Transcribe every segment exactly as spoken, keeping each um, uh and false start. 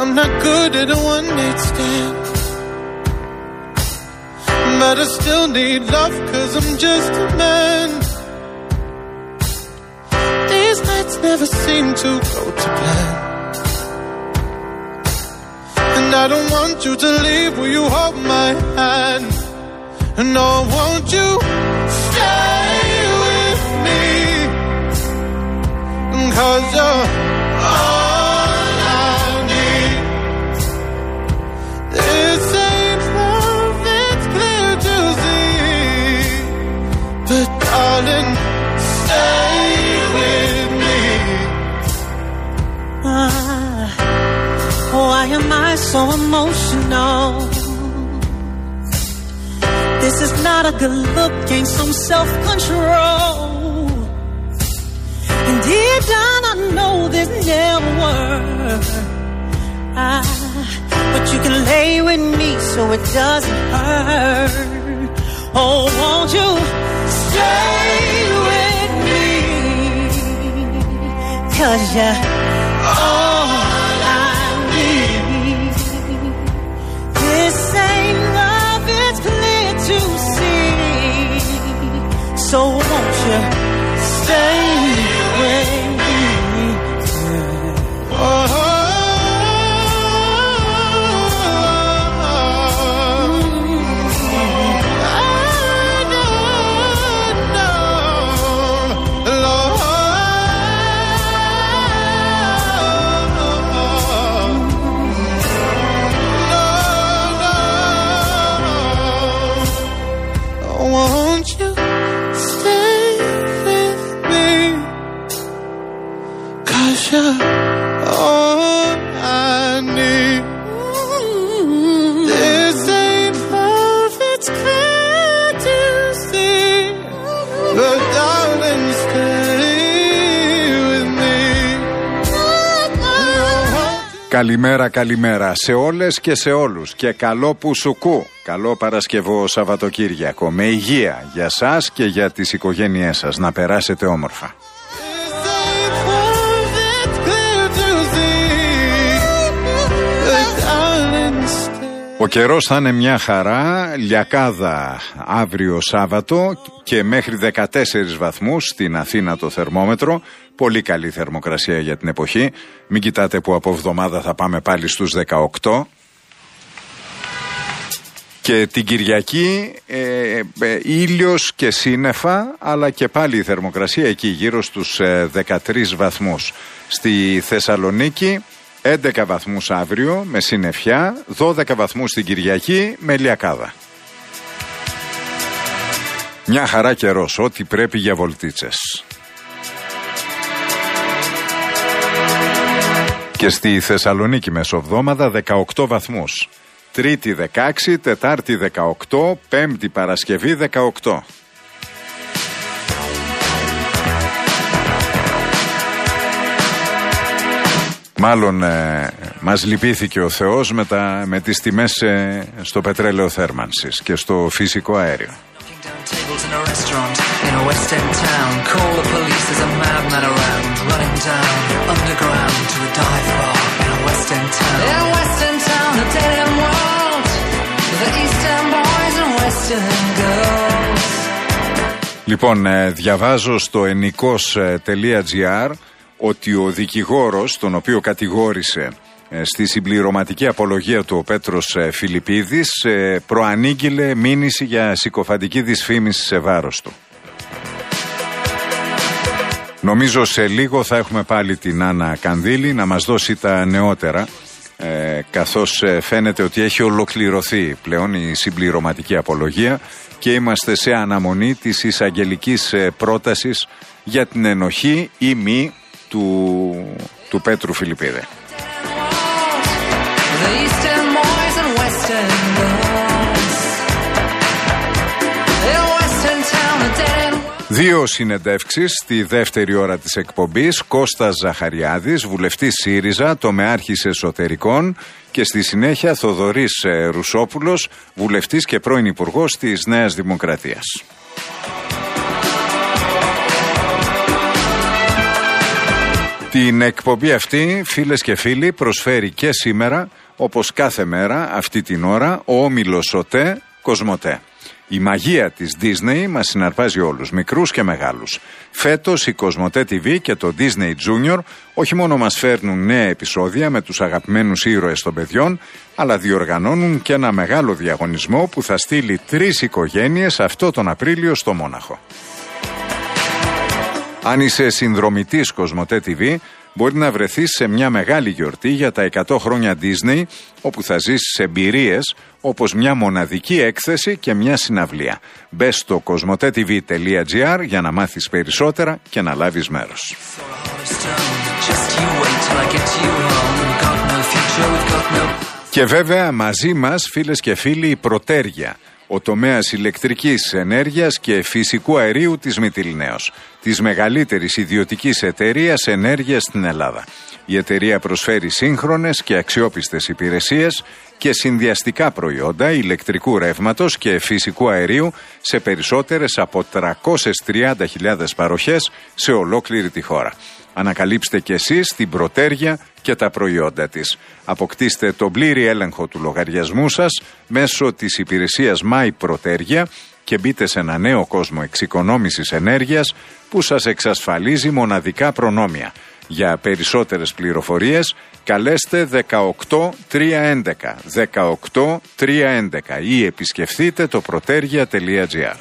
I'm not good at a one-night stand, but I still need love, cause I'm just a man. These nights never seem to go to plan, and I don't want you to leave. Will you hold my hand? And no, won't you stay with me? Cause you're all I need. This ain't love, it's clear to see, but darling, stay with me. Ah, why am I so emotional? This is not a good look, ain't some self-control. And deep down I know this never works. Ah, but you can lay with me so it doesn't hurt. Oh, won't you stay with me? Cause you're all I need. This ain't love, it's clear to see. So won't you stay with me? Oh, Καλημέρα, καλημέρα σε όλες και σε όλους και καλό Πουσουκού, καλό Παρασκευό Σαββατοκύριακο με υγεία για σας και για τις οικογένειές σας, να περάσετε όμορφα. Ο καιρός θα είναι μια χαρά, λιακάδα αύριο Σάββατο και μέχρι δεκατέσσερις βαθμούς στην Αθήνα το θερμόμετρο. Πολύ καλή θερμοκρασία για την εποχή. Μην κοιτάτε που από εβδομάδα θα πάμε πάλι στους δεκαοκτώ. Και την Κυριακή ε, ε, ήλιος και σύννεφα, αλλά και πάλι η θερμοκρασία εκεί γύρω στους ε, δεκατρείς βαθμούς. Στη Θεσσαλονίκη έντεκα βαθμούς αύριο με συννεφιά, δώδεκα βαθμούς την Κυριακή με λιακάδα. Μια χαρά καιρός, ό,τι πρέπει για βολτίτσες. Και στη Θεσσαλονίκη μεσοβδόμαδα δεκαοκτώ βαθμούς. Τρίτη δεκαέξι, Τετάρτη δεκαοκτώ, Πέμπτη Παρασκευή δεκαοκτώ. Μάλλον ε, μας λυπήθηκε ο Θεός με, τα, με τις τιμές ε, στο πετρέλαιο θέρμανσης και στο φυσικό αέριο. Λοιπόν, ε, διαβάζω στο ενικός τελεία τζι άρ ότι ο δικηγόρος, τον οποίο κατηγόρησε ε, στη συμπληρωματική απολογία του ο Πέτρος ε, Φιλιππίδης, ε, προανήγγειλε μήνυση για συκοφαντική δυσφήμιση σε βάρος του. Νομίζω σε λίγο θα έχουμε πάλι την Άννα Κανδύλη να μας δώσει τα νεότερα, ε, καθώς ε, φαίνεται ότι έχει ολοκληρωθεί πλέον η συμπληρωματική απολογία και είμαστε σε αναμονή της εισαγγελικής ε, πρότασης για την ενοχή ή μη του, του Πέτρου Φιλιππίδη. Δύο συνεντεύξεις στη δεύτερη ώρα της εκπομπής. Κώστας Ζαχαριάδης, βουλευτής ΣΥΡΙΖΑ, τομεάρχης εσωτερικών, και στη συνέχεια Θοδωρής Ρουσόπουλος, βουλευτής και πρώην υπουργός της Νέας Δημοκρατίας. Την εκπομπή αυτή, φίλες και φίλοι, προσφέρει και σήμερα, όπως κάθε μέρα, αυτή την ώρα, ο όμιλος ΟΤΕ Κοσμοτέ. Η μαγεία της Disney μας συναρπάζει όλους, μικρούς και μεγάλους. Φέτος η Κοσμοτέ τι βι και το Disney Junior όχι μόνο μας φέρνουν νέα επεισόδια με τους αγαπημένους ήρωες των παιδιών, αλλά διοργανώνουν και ένα μεγάλο διαγωνισμό που θα στείλει τρεις οικογένειες αυτό τον Απρίλιο στο Μόναχο. Αν είσαι συνδρομητής Κοσμοτέ τι βι, μπορεί να βρεθείς σε μια μεγάλη γιορτή για τα εκατό χρόνια Disney, όπου θα ζήσεις εμπειρίες όπως μια μοναδική έκθεση και μια συναυλία. Μπες στο κοσμοτέ τι βι τελεία τζι άρ για να μάθεις περισσότερα και να λάβεις μέρος. Και βέβαια μαζί μας, φίλες και φίλοι, η Πρωτέργεια, ο τομέας ηλεκτρικής ενέργειας και φυσικού αερίου της Μυτιληναίος, της μεγαλύτερης ιδιωτικής εταιρείας ενέργειας στην Ελλάδα. Η εταιρεία προσφέρει σύγχρονες και αξιόπιστες υπηρεσίες και συνδυαστικά προϊόντα ηλεκτρικού ρεύματος και φυσικού αερίου σε περισσότερες από τριακόσιες τριάντα χιλιάδες παροχές σε ολόκληρη τη χώρα. Ανακαλύψτε κι εσείς την Πρωτέργεια και τα προϊόντα της. Αποκτήστε τον πλήρη έλεγχο του λογαριασμού σας μέσω της υπηρεσίας My Πρωτέργεια και μπείτε σε ένα νέο κόσμο εξοικονόμησης ενέργειας που σας εξασφαλίζει μοναδικά προνόμια. Για περισσότερες πληροφορίες καλέστε δεκαοκτώ τριακόσια έντεκα δεκαοκτώ τριακόσια έντεκα ή επισκεφθείτε το πρωτέργεια τελεία τζι άρ.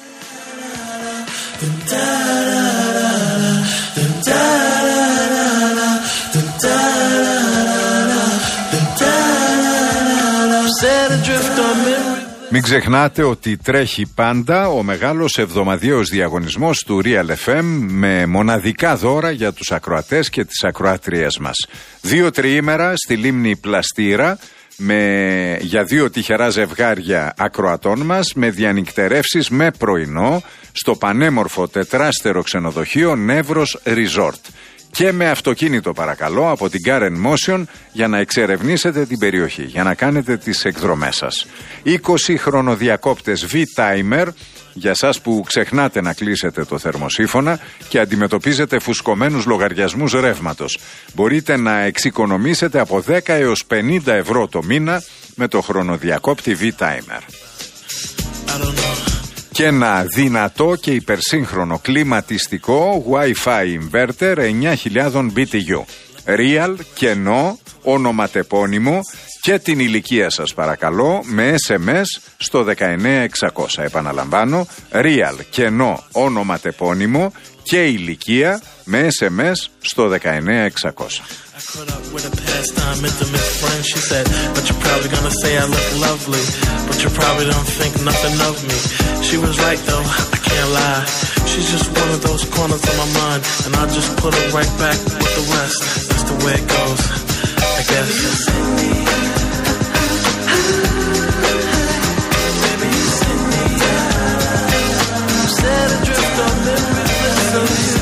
Μην ξεχνάτε ότι τρέχει πάντα ο μεγάλος εβδομαδιαίος διαγωνισμός του Real εφ εμ με μοναδικά δώρα για τους ακροατές και τις ακροάτριές μας. Δύο τριήμερα στη λίμνη Πλαστήρα με, για δύο τυχερά ζευγάρια ακροατών μας με διανυκτερεύσεις με πρωινό στο πανέμορφο τετράστερο ξενοδοχείο Νεύρος Resort. Και με αυτοκίνητο παρακαλώ από την Car and Motion για να εξερευνήσετε την περιοχή, για να κάνετε τις εκδρομές σας. είκοσι χρονοδιακόπτες V-Timer για σας που ξεχνάτε να κλείσετε το θερμοσύφωνα και αντιμετωπίζετε φουσκωμένους λογαριασμούς ρεύματος. Μπορείτε να εξοικονομήσετε από δέκα έως πενήντα ευρώ το μήνα με το χρονοδιακόπτη V-Timer. Και ένα δυνατό και υπερσύγχρονο κλιματιστικό Wi-Fi inverter εννιά χιλιάδες μπι τι γιου. Real, κενό, ονοματεπώνυμο και την ηλικία σας παρακαλώ με ες εμ ες στο δεκαεννέα εξακόσια. Επαναλαμβάνω, Real, κενό, ονοματεπώνυμο και ηλικία με ες εμ ες στο δεκαεννέα εξακόσια. Caught up with a pastime intimate friend. She said, but you're probably gonna say I look lovely, but you probably don't think nothing of me. She was right though, I can't lie. She's just one of those corners of my mind, and I just put her right back with the rest. That's the way it goes, I guess. Baby, you send me I'm set adrift on memories bliss of you.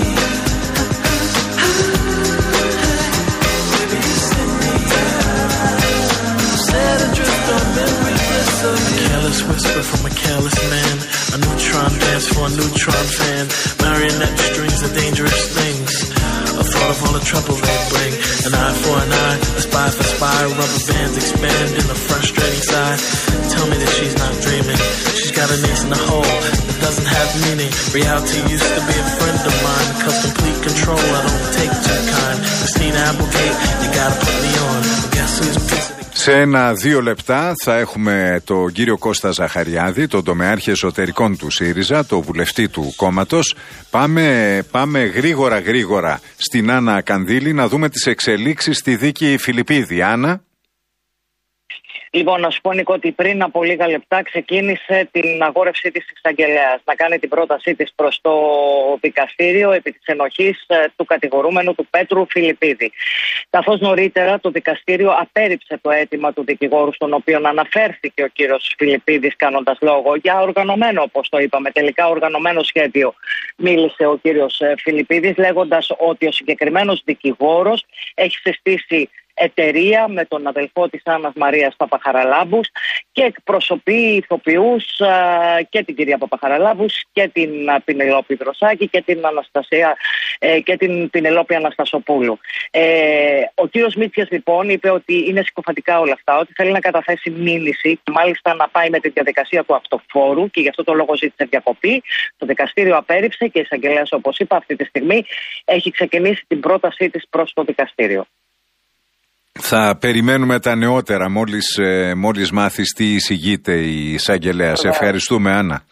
Careless whisper from a careless man. A neutron dance for a neutron fan. Marionette strings are dangerous things. A thought of all the trouble they bring. An eye for an eye, a spy for spy. Rubber bands expand in a frustrating sigh. Tell me that she's not dreaming. She's got an ace in the hole that doesn't have meaning. Reality used to be a friend of mine. Cause complete control I don't take too kind. Christina Applegate, you gotta put me on. But guess who's pissing? Σε ένα-δύο λεπτά θα έχουμε τον κύριο Κώστα Ζαχαριάδη, τον τομεάρχη εσωτερικών του ΣΥΡΙΖΑ, το βουλευτή του κόμματος. Πάμε, πάμε γρήγορα γρήγορα στην Άννα Κανδύλη να δούμε τις εξελίξεις στη δίκη Φιλιππίδη. Άννα. Λοιπόν, να σου πω, Νίκο, ότι πριν από λίγα λεπτά ξεκίνησε την αγόρευσή της εισαγγελέας να κάνει την πρότασή της προς το δικαστήριο επί της ενοχής του κατηγορούμενου του Πέτρου Φιλιππίδη. Καθώς νωρίτερα το δικαστήριο απέρριψε το αίτημα του δικηγόρου, στον οποίο αναφέρθηκε ο κύριος Φιλιππίδης, κάνοντας λόγο για οργανωμένο, όπως το είπαμε, τελικά οργανωμένο σχέδιο. Μίλησε ο κύριος Φιλιππίδης λέγοντας ότι ο συγκεκριμένος δικηγόρος έχει συστήσει εταιρεία με τον αδελφό της Άννας Μαρίας Παπαχαραλάμπους και εκπροσωπεί ηθοποιούς και την κυρία Παπαχαραλάμπους και την Πινελόπη Δροσάκη και την Αναστασία ε, και την Πινελόπη Αναστασοπούλου. Ε, ο κύριος Μίτσιας λοιπόν είπε ότι είναι συκοφαντικά όλα αυτά, ότι θέλει να καταθέσει μήνυση, μάλιστα να πάει με τη διαδικασία του αυτοφόρου και γι' αυτό το λόγο ζήτησε διακοπή. Το δικαστήριο απέρριψε και η εισαγγελέας, όπως είπα, αυτή τη στιγμή έχει ξεκινήσει την πρότασή της προς το δικαστήριο. Θα περιμένουμε τα νεότερα μόλις, ε, μόλις μάθεις τι εισηγείται η εισαγγελέα. Σε ευχαριστούμε, Άννα.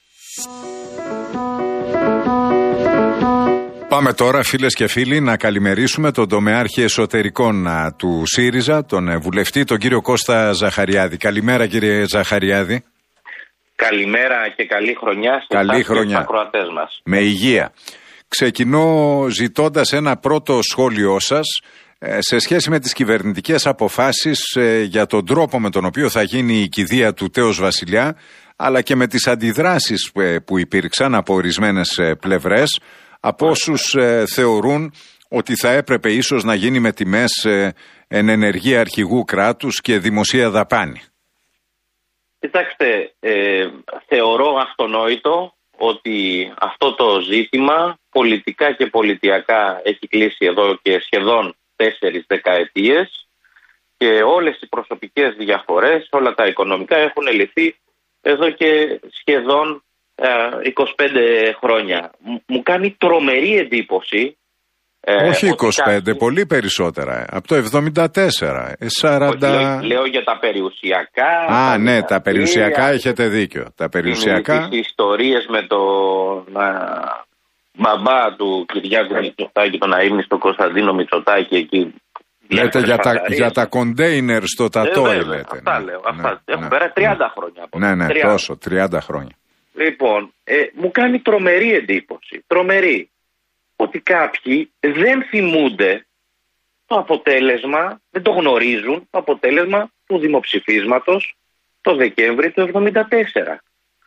Πάμε τώρα, φίλες και φίλοι, να καλημερίσουμε τον τομεάρχη εσωτερικών α, του ΣΥΡΙΖΑ, τον ε, βουλευτή, τον κύριο Κώστα Ζαχαριάδη. Καλημέρα, κύριε Ζαχαριάδη. Καλημέρα και καλή χρονιά καλή χρονιά. στους ακροατές μας. Με υγεία. Ξεκινώ ζητώντας ένα πρώτο σχόλιο σας σε σχέση με τις κυβερνητικές αποφάσεις για τον τρόπο με τον οποίο θα γίνει η κηδεία του τέως βασιλιά, αλλά και με τις αντιδράσεις που υπήρξαν από ορισμένες πλευρές, από όσους θεωρούν ότι θα έπρεπε ίσως να γίνει με τιμές εν ενεργεία αρχηγού κράτους και δημοσία δαπάνη. Κοιτάξτε, ε, θεωρώ αυτονόητο ότι αυτό το ζήτημα πολιτικά και πολιτιακά έχει κλείσει εδώ και σχεδόν τέσσερις δεκαετίες και όλες οι προσωπικές διαφορές, όλα τα οικονομικά έχουν λυθεί εδώ και σχεδόν ε, είκοσι πέντε χρόνια. Μου κάνει τρομερή εντύπωση. Ε, Όχι είκοσι πέντε, κάτι... πολύ περισσότερα. Από το εβδομήντα τέσσερα. σαράντα... Λέω, λέω για τα περιουσιακά. Α, τα ναι, τα περιουσιακά έχετε δίκιο. Τα περιουσιακά. Τις ιστορίες με τον α, μπαμπά του Κυριάκου Μητσοτάκη, τον αείμνηστο Κωνσταντίνο Μητσοτάκη εκεί. Λέτε για τα, για τα κοντέινερ στο Τατόι, ε, λέτε. Αυτά ναι, λέω. Ναι, αυτά. Ναι, Έχουν ναι, περάσει τριάντα ναι. χρόνια. Από ναι, ναι, τριάντα. τόσο, τριάντα χρόνια. Λοιπόν, ε, μου κάνει τρομερή εντύπωση. Τρομερή. Ότι κάποιοι δεν θυμούνται το αποτέλεσμα, δεν το γνωρίζουν, το αποτέλεσμα του δημοψηφίσματος το Δεκέμβρη του εβδομήντα τέσσερα.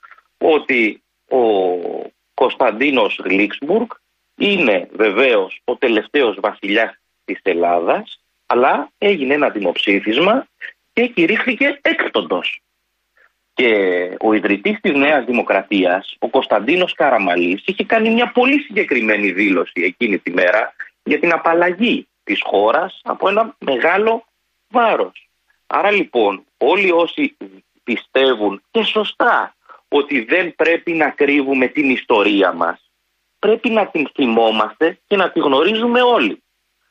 Ότι ο Κωνσταντίνος Γλίξμπουργκ είναι βεβαίως ο τελευταίος βασιλιάς της Ελλάδας, αλλά έγινε ένα δημοψήφισμα και κηρύχθηκε έκπτοντος. Και ο ιδρυτής της Νέας Δημοκρατίας, ο Κωνσταντίνος Καραμαλής, είχε κάνει μια πολύ συγκεκριμένη δήλωση εκείνη τη μέρα για την απαλλαγή της χώρας από ένα μεγάλο βάρος. Άρα λοιπόν όλοι όσοι πιστεύουν και σωστά ότι δεν πρέπει να κρύβουμε την ιστορία μας, πρέπει να την θυμόμαστε και να τη γνωρίζουμε όλοι.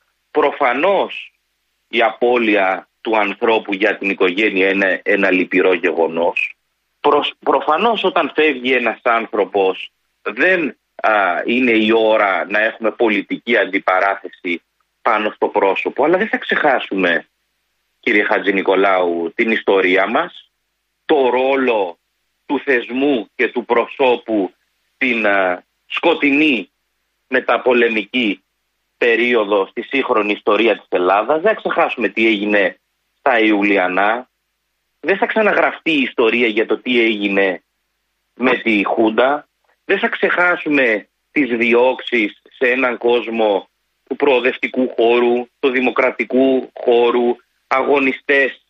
Προφανώς η απώλεια του ανθρώπου για την οικογένεια είναι ένα λυπηρό γεγονός. Προς, προφανώς όταν φεύγει ένας άνθρωπος δεν α, είναι η ώρα να έχουμε πολιτική αντιπαράθεση πάνω στο πρόσωπο, αλλά δεν θα ξεχάσουμε, κύριε Χατζηνικολάου, την ιστορία μας, το ρόλο του θεσμού και του προσώπου στην α, σκοτεινή μεταπολεμική περίοδο στη σύγχρονη ιστορία της Ελλάδας. Δεν θα ξεχάσουμε τι έγινε στα Ιουλιανά. Δεν θα ξαναγραφτεί η ιστορία για το τι έγινε με τη Χούντα. Δεν θα ξεχάσουμε τις διώξεις σε έναν κόσμο του προοδευτικού χώρου, του δημοκρατικού χώρου, αγωνιστές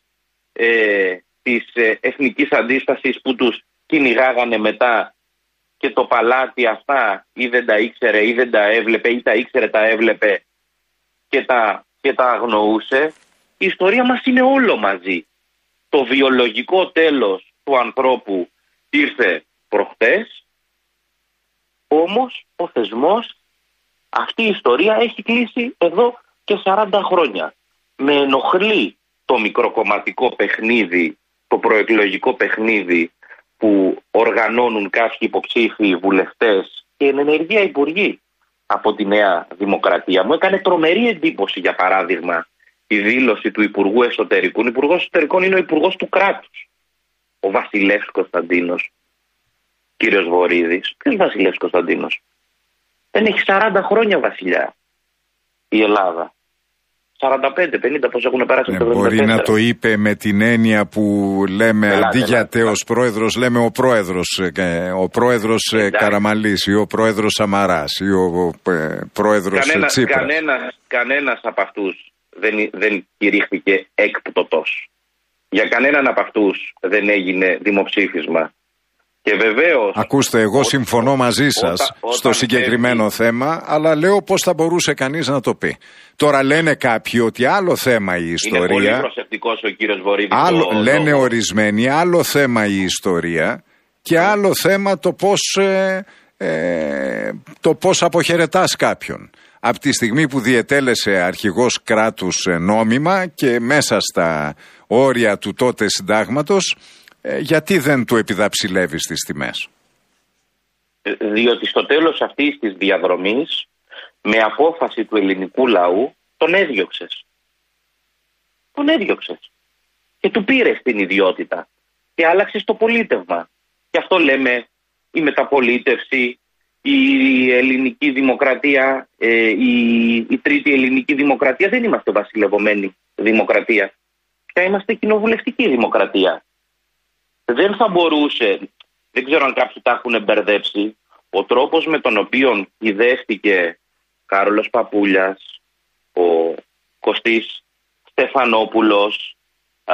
ε, της ε, εθνικής αντίστασης που τους κυνηγάγανε μετά και το παλάτι αυτά ή δεν τα ήξερε ή δεν τα έβλεπε ή τα ήξερε, τα έβλεπε και τα, και τα αγνοούσε. Η ιστορία μας είναι όλο μαζί. Το βιολογικό τέλος του ανθρώπου ήρθε προχτές, όμως ο θεσμός, αυτή η ιστορία έχει κλείσει εδώ και σαράντα χρόνια. Με ενοχλεί το μικροκομματικό παιχνίδι, το προεκλογικό παιχνίδι που οργανώνουν κάποιοι υποψήφοι βουλευτές και εν ενεργεία υπουργοί από τη Νέα Δημοκρατία. Μου έκανε τρομερή εντύπωση, για παράδειγμα, η δήλωση του Υπουργού Εσωτερικών. Ο Υπουργός Εσωτερικών είναι ο Υπουργός του κράτους. Ο Βασιλεύς Κωνσταντίνος, κύριος Βορίδης. Ποιος Βασιλεύς Κωνσταντίνος? Δεν έχει σαράντα χρόνια βασιλιά η Ελλάδα. σαράντα πέντε πενήντα πώς έχουν περάσει. Ναι, το μπορεί να το είπε με την έννοια που λέμε Ελάτε, αντί για τέος πρόεδρος λέμε ο πρόεδρος, ο πρόεδρος Καραμαλής ή ο πρόεδρος Σαμαράς ή ο ε, πρόεδρος Κανένα, Τσίπρας. Κανένας, κανένας από αυτούς δεν, δεν κηρύχθηκε έκπτωτος. Για κανέναν από αυτούς δεν έγινε δημοψήφισμα. Και βεβαίως... Ακούστε, εγώ συμφωνώ μαζί σας όταν, όταν στο συγκεκριμένο έχει... θέμα, αλλά λέω πώς θα μπορούσε κανείς να το πει. Τώρα λένε κάποιοι ότι άλλο θέμα η ιστορία... Είναι πολύ προσεκτικός ο κύριος Βορύδης. Άλλο, το, λένε το... ορισμένοι, άλλο θέμα η ιστορία και άλλο θέμα το πώς, ε, ε, το πώς αποχαιρετάς κάποιον. Από τη στιγμή που διετέλεσε αρχηγός κράτους νόμιμα και μέσα στα όρια του τότε συντάγματος, ε, γιατί δεν του επιδαψιλεύεις τις τιμές? Διότι στο τέλος αυτής της διαδρομής, με απόφαση του ελληνικού λαού, τον έδιωξες. Τον έδιωξες. Και του πήρες την ιδιότητα. Και άλλαξες το πολίτευμα. Και αυτό λέμε η μεταπολίτευση, η ελληνική δημοκρατία, ε, η, η τρίτη ελληνική δημοκρατία. Δεν είμαστε βασιλευωμένη δημοκρατία. Πια είμαστε κοινοβουλευτική δημοκρατία. Δεν θα μπορούσε, δεν ξέρω αν κάποιοι τα έχουν μπερδέψει, ο τρόπος με τον οποίο ιδεύτηκε Κάρολος Παπούλιας, ο Κωστής Στεφανόπουλος, α,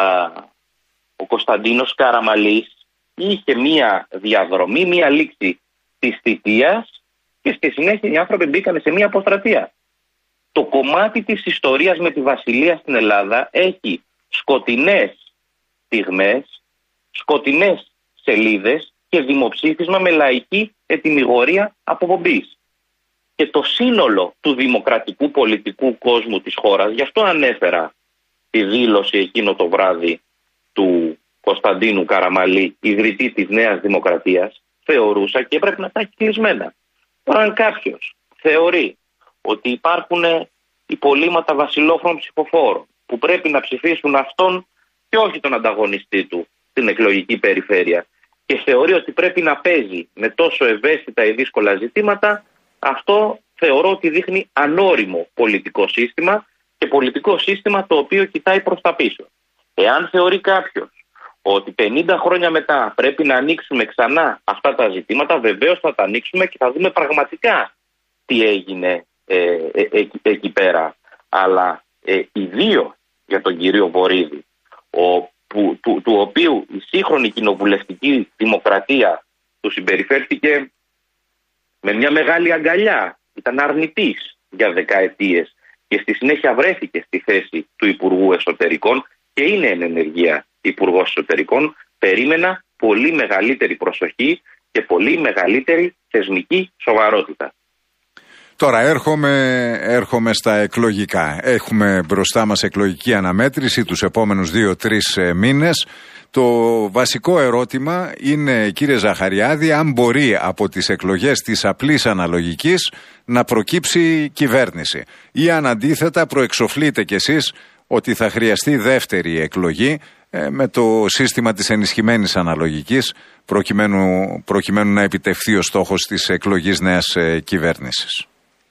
ο Κωνσταντίνος Καραμαλής, είχε μία διαδρομή, μία λήξη της θητείας και στη συνέχεια οι άνθρωποι μπήκαν σε μία αποστρατεία. Το κομμάτι της ιστορίας με τη Βασιλεία στην Ελλάδα έχει σκοτεινές στιγμές, σκοτεινές σελίδες και δημοψήφισμα με λαϊκή ετυμηγορία αποπομπής. Και το σύνολο του δημοκρατικού πολιτικού κόσμου της χώρας, γι' αυτό ανέφερα τη δήλωση εκείνο το βράδυ του Κωνσταντίνου Καραμαλή, ιδρυτή της Νέας Δημοκρατίας, θεωρούσα και πρέπει να τα έχει κλεισμένα. Τώρα αν κάποιος θεωρεί ότι υπάρχουν υπολείμματα βασιλόφρων ψηφοφόρων που πρέπει να ψηφίσουν αυτόν και όχι τον ανταγωνιστή του στην εκλογική περιφέρεια και θεωρεί ότι πρέπει να παίζει με τόσο ευαίσθητα ή δύσκολα ζητήματα, αυτό θεωρώ ότι δείχνει ανώριμο πολιτικό σύστημα και πολιτικό σύστημα το οποίο κοιτάει προς τα πίσω. Εάν θεωρεί κάποιος ότι πενήντα χρόνια μετά πρέπει να ανοίξουμε ξανά αυτά τα ζητήματα, βεβαίως θα τα ανοίξουμε και θα δούμε πραγματικά τι έγινε ε, ε, ε, ε, εκεί πέρα. Αλλά ε, ιδίως για τον κύριο Βορύδη, ο, που, του, του οποίου η σύγχρονη κοινοβουλευτική δημοκρατία του συμπεριφέρθηκε με μια μεγάλη αγκαλιά, ήταν αρνητής για δεκαετίες και στη συνέχεια βρέθηκε στη θέση του Υπουργού Εσωτερικών και είναι εν ενεργεία Υπουργός Εσωτερικών, περίμενα πολύ μεγαλύτερη προσοχή και πολύ μεγαλύτερη θεσμική σοβαρότητα. Τώρα έρχομαι, έρχομαι στα εκλογικά. Έχουμε μπροστά μας εκλογική αναμέτρηση τους επόμενους δύο-τρεις μήνες. Το βασικό ερώτημα είναι, κύριε Ζαχαριάδη, αν μπορεί από τις εκλογές της απλής αναλογικής να προκύψει κυβέρνηση ή αν αντίθετα προεξοφλείτε κι εσείς ότι θα χρειαστεί δεύτερη εκλογή ε, με το σύστημα της ενισχυμένης αναλογικής προκειμένου, προκειμένου να επιτευχθεί ο στόχος της εκλογής νέας ε, κυβέρνησης.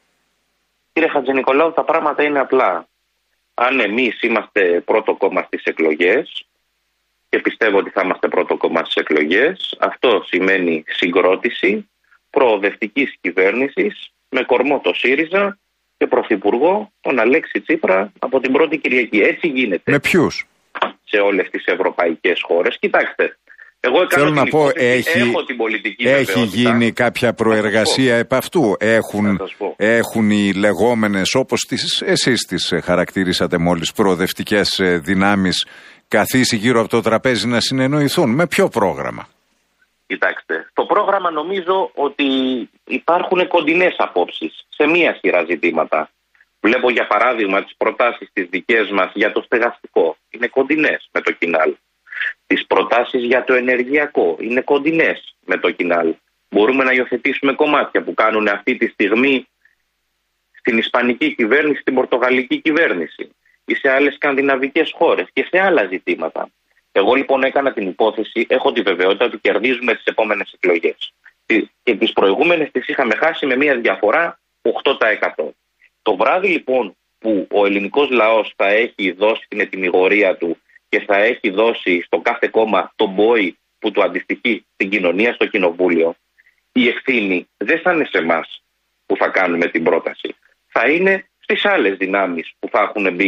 Κύριε Χατζηνικολάου, τα πράγματα είναι απλά. Αν εμείς είμαστε πρώτο κόμμα στις εκλογές και πιστεύω ότι θα είμαστε πρώτο κόμμα στις εκλογές, αυτό σημαίνει συγκρότηση προοδευτικής κυβέρνησης με κορμό το ΣΥΡΙΖΑ και πρωθυπουργό τον Αλέξη Τσίπρα από την πρώτη Κυριακή. Έτσι γίνεται. Με ποιους? Σε όλες τις ευρωπαϊκές χώρες. Κοιτάξτε, εγώ θέλω να πω, έχει, έχω την πολιτική έχει γίνει κάποια προεργασία επ' αυτού. Έχουν, έχουν οι λεγόμενες, όπως τις, εσείς τις χαρακτηρίσατε μόλις, προοδευτικές δυνάμεις καθίσει γύρω από το τραπέζι να συνεννοηθούν? Με ποιο πρόγραμμα? Κοιτάξτε, το πρόγραμμα νομίζω ότι υπάρχουν κοντινές απόψεις σε μία σειρά ζητήματα. Βλέπω για παράδειγμα τις προτάσεις τις δικές μας για το στεγαστικό. Είναι κοντινές με το Κινάλ. Τις προτάσεις για το ενεργειακό είναι κοντινές με το Κινάλ. Μπορούμε να υιοθετήσουμε κομμάτια που κάνουν αυτή τη στιγμή στην Ισπανική κυβέρνηση, στην Πορτογαλική κυβέρνηση ή σε άλλες σκανδιναβικές χώρες και σε άλλα ζητήματα. Εγώ λοιπόν έκανα την υπόθεση, έχω τη βεβαιότητα ότι κερδίζουμε τις επόμενες εκλογές. Και τις προηγούμενες τις είχαμε χάσει με μια διαφορά οκτώ τοις εκατό. Το βράδυ λοιπόν που ο ελληνικός λαός θα έχει δώσει την ετυμηγορία του και θα έχει δώσει στο κάθε κόμμα τον πόη που του αντιστοιχεί στην κοινωνία, στο κοινοβούλιο, η ευθύνη δεν θα είναι σε εμάς που θα κάνουμε την πρόταση. Θα είναι στις άλλες δυνάμεις που θα έχουν μπει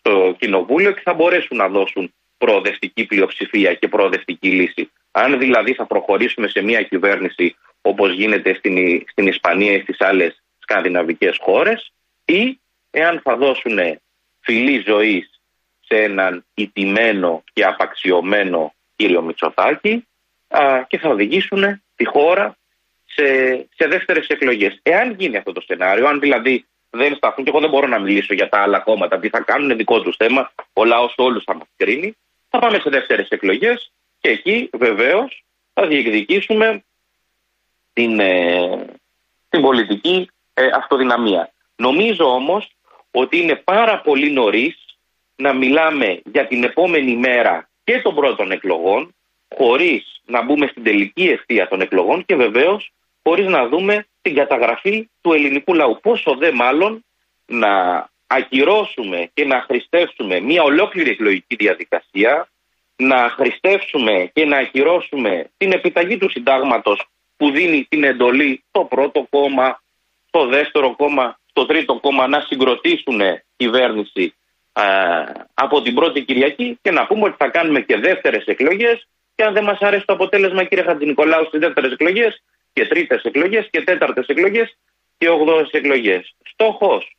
στο Κοινοβούλιο και θα μπορέσουν να δώσουν προοδευτική πλειοψηφία και προοδευτική λύση. Αν δηλαδή θα προχωρήσουμε σε μια κυβέρνηση όπως γίνεται στην, στην Ισπανία ή στις άλλες σκανδιναβικές χώρες, ή εάν θα δώσουν φιλή ζωής σε έναν ηττημένο και απαξιωμένο κύριο Μητσοτάκη α, και θα οδηγήσουν τη χώρα σε, σε δεύτερες εκλογές. Εάν γίνει αυτό το σενάριο, αν δηλαδή δεν σταθούν, και εγώ δεν μπορώ να μιλήσω για τα άλλα κόμματα, τι θα κάνουν, δικό τους θέμα, ο λαός όλους θα μας κρίνει, θα πάμε σε δεύτερες εκλογές και εκεί βεβαίως θα διεκδικήσουμε την, ε, την πολιτική ε, αυτοδυναμία. Νομίζω όμως ότι είναι πάρα πολύ νωρίς να μιλάμε για την επόμενη μέρα και των πρώτων εκλογών, χωρίς να μπούμε στην τελική ευθεία των εκλογών και βεβαίως χωρίς να δούμε την καταγραφή του ελληνικού λαού. Πόσο δε μάλλον να ακυρώσουμε και να χρηστεύσουμε μια ολόκληρη εκλογική διαδικασία, να χρηστεύσουμε και να ακυρώσουμε την επιταγή του συντάγματος που δίνει την εντολή στο πρώτο κόμμα, στο δεύτερο κόμμα, στο τρίτο κόμμα να συγκροτήσουν κυβέρνηση α, από την πρώτη Κυριακή και να πούμε ότι θα κάνουμε και δεύτερες εκλογές και αν δεν μας αρέσει το αποτέλεσμα, κύριε Χατζηνικολάου, στις δεύτερες εκλογές και τρίτες εκλογές και τέταρτες εκλογές και ογδόες εκλογές. Στόχος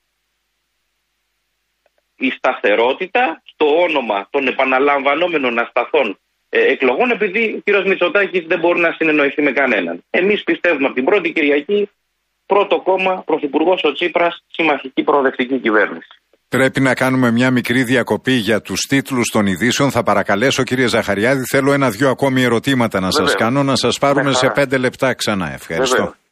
η σταθερότητα στο όνομα των επαναλαμβανόμενων ασταθών ε, εκλογών, επειδή ο κύριος Μητσοτάκης δεν μπορεί να συνεννοηθεί με κανέναν. Εμείς πιστεύουμε από την πρώτη Κυριακή, πρώτο κόμμα, πρωθυπουργός ο Τσίπρας, συμμαχική προοδευτική κυβέρνηση. Πρέπει να κάνουμε μια μικρή διακοπή για τους τίτλους των ειδήσεων. Θα παρακαλέσω, κύριε Ζαχαριάδη, θέλω ένα-δυο ακόμη ερωτήματα να Βεβαίως. σας κάνω, να σας πάρουμε σε πέντε λεπτά ξανά. Ευχαριστώ. Βεβαίως.